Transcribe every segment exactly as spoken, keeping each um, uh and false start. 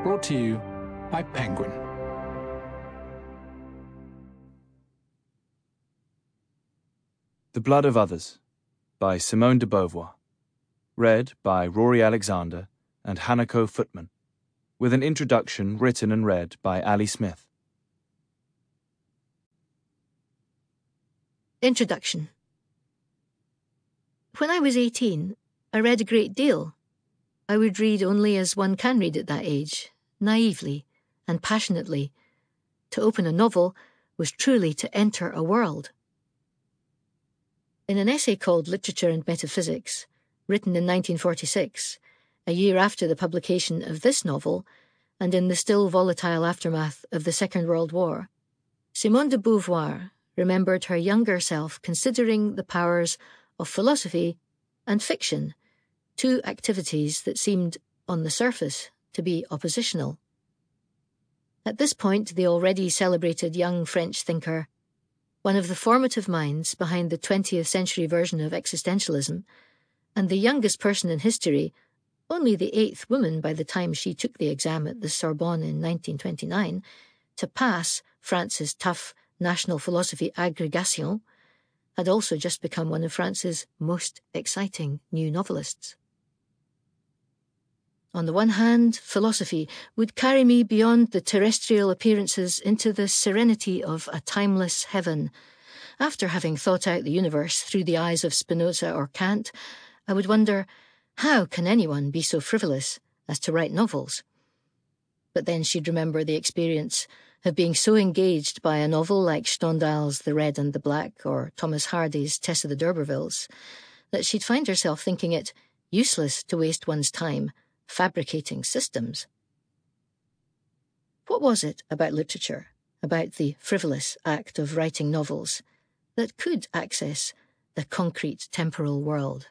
Brought to you by Penguin. The Blood of Others by Simone de Beauvoir. Read by Rory Alexander and Hanako Footman, with an introduction written and read by Ali Smith. Introduction. When I was eighteen, I read a great deal. I would read only as one can read at that age, naively and passionately. To open a novel was truly to enter a world. In an essay called Literature and Metaphysics, written in nineteen forty-six, a year after the publication of this novel, and in the still volatile aftermath of the Second World War, Simone de Beauvoir remembered her younger self considering the powers of philosophy and fiction, two activities that seemed, on the surface, to be oppositional. At this point, the already celebrated young French thinker, one of the formative minds behind the twentieth century version of existentialism, and the youngest person in history, only the eighth woman by the time she took the exam at the Sorbonne in nineteen twenty-nine, to pass France's tough national philosophy agrégation, had also just become one of France's most exciting new novelists. On the one hand, philosophy would carry me beyond the terrestrial appearances into the serenity of a timeless heaven. After having thought out the universe through the eyes of Spinoza or Kant, I would wonder, how can anyone be so frivolous as to write novels? But then she'd remember the experience of being so engaged by a novel like Stendhal's The Red and the Black or Thomas Hardy's Tess of the D'Urbervilles that she'd find herself thinking it useless to waste one's time fabricating systems. What was it about literature, about the frivolous act of writing novels, that could access the concrete temporal world?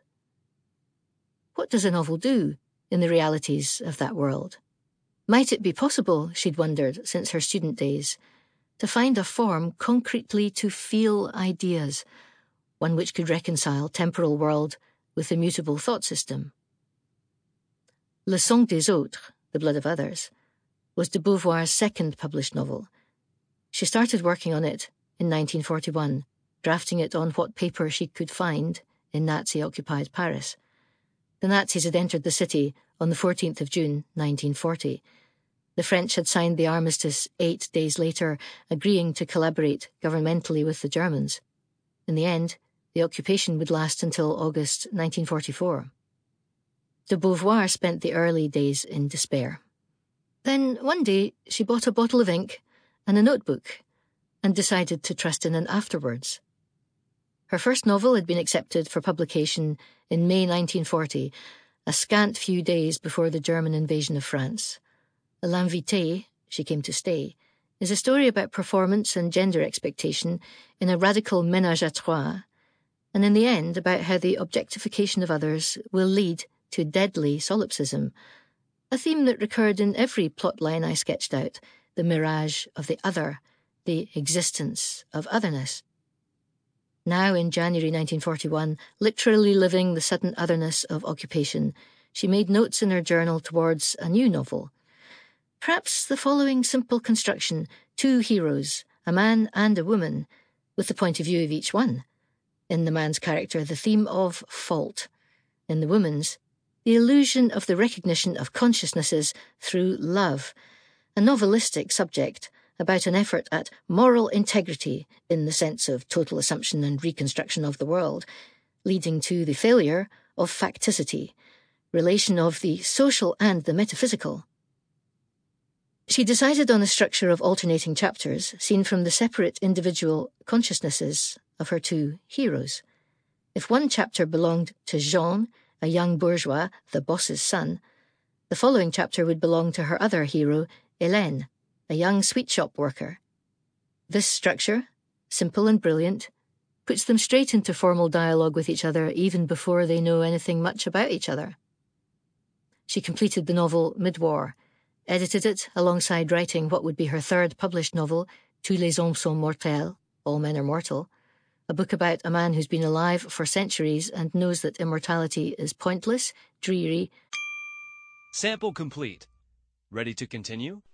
What does a novel do in the realities of that world? Might it be possible, she'd wondered since her student days, to find a form concretely to feel ideas, one which could reconcile temporal world with the mutable thought system? Le Sang des Autres, The Blood of Others, was de Beauvoir's second published novel. She started working on it in nineteen forty-one, drafting it on what paper she could find in Nazi-occupied Paris. The Nazis had entered the city on the fourteenth of June, nineteen forty. The French had signed the armistice eight days later, agreeing to collaborate governmentally with the Germans. In the end, the occupation would last until August nineteen forty-four. De Beauvoir spent the early days in despair. Then, one day, she bought a bottle of ink and a notebook and decided to trust in it afterwards. Her first novel had been accepted for publication in May nineteen forty, a scant few days before the German invasion of France. L'Invité, She Came to Stay, is a story about performance and gender expectation in a radical ménage à trois, and in the end about how the objectification of others will lead to deadly solipsism, a theme that recurred in every plotline I sketched out, the mirage of the other, the existence of otherness. Now, in January nineteen forty-one, literally living the sudden otherness of occupation, she made notes in her journal towards a new novel. Perhaps the following simple construction, two heroes, a man and a woman, with the point of view of each one. In the man's character, the theme of fault. In the woman's, the illusion of the recognition of consciousnesses through love, a novelistic subject about an effort at moral integrity in the sense of total assumption and reconstruction of the world, leading to the failure of facticity, relation of the social and the metaphysical. She decided on a structure of alternating chapters seen from the separate individual consciousnesses of her two heroes. If one chapter belonged to Jean, a young bourgeois, the boss's son, the following chapter would belong to her other hero, Hélène, a young sweet shop worker. This structure, simple and brilliant, puts them straight into formal dialogue with each other even before they know anything much about each other. She completed the novel mid-war, edited it alongside writing what would be her third published novel, Tous les hommes sont mortels, All Men Are Mortal, a book about a man who's been alive for centuries and knows that immortality is pointless, dreary. Sample complete. Ready to continue?